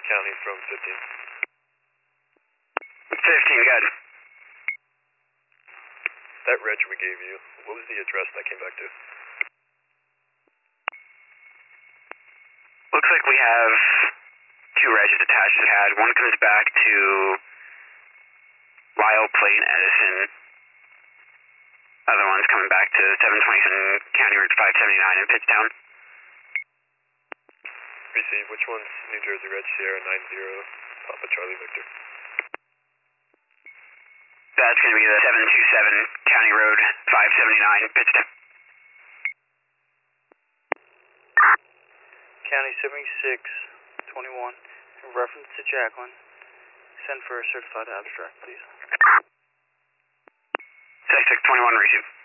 County from 15. 15, good. That reg we gave you, what was the address that came back to? Looks like we have 2 regs attached to the CAD. One comes back to Lyle Plate Edison. Other one's coming back to 727 County Route 579 in Pittstown. Receive, which one's New Jersey Reg Sierra 90 Papa Charlie Victor? That's going to be the 727 County Road 579 Pittstown. County 7621, in reference to Jacqueline. Send for a certified abstract, please. 7621, receive.